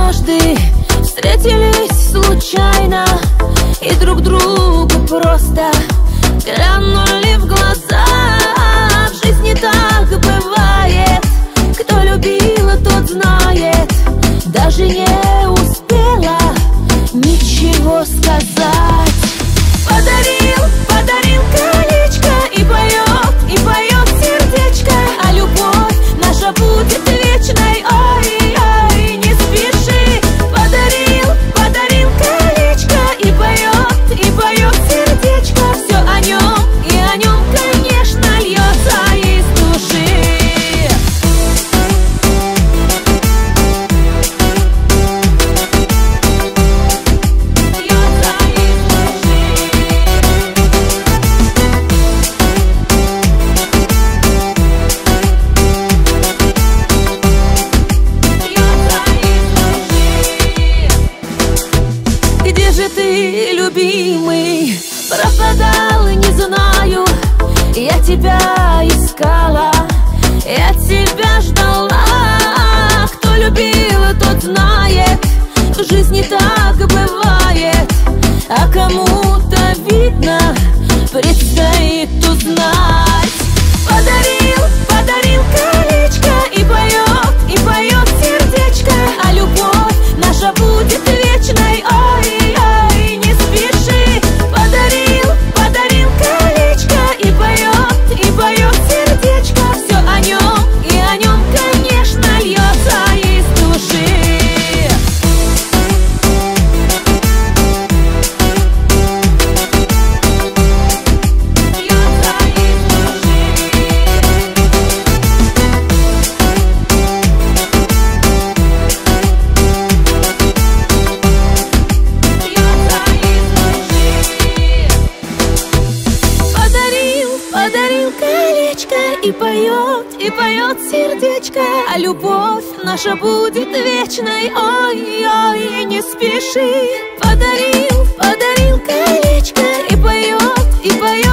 однажды встретились случайно и друг другу просто глянули в глаза. В жизни так бывает, кто любил, тот знает. Даже не успела ничего сказать. Подарил колечко и поет сердечко. А любовь наша будет вечной. Ой, не спеши. Подарил колечко и поет сердечко. Все о нем и о нем, конечно, льется из души. Где же ты, любимый, пропадал, не знаю. Я тебя искала, я тебя ждала. Кто любил, тот знает. В жизни так бывает, а кому-то, видно, предстоит узнать. Подарил колечко и поет сердечко. А любовь наша будет вечной. Ой, не спеши. Подарил колечко и поет сердечко. Все о нем и о нем, конечно, льется из души. Подарил колечко и поет сердечко. А любовь наша будет вечной. Ой, не спеши. Подарил колечко и поет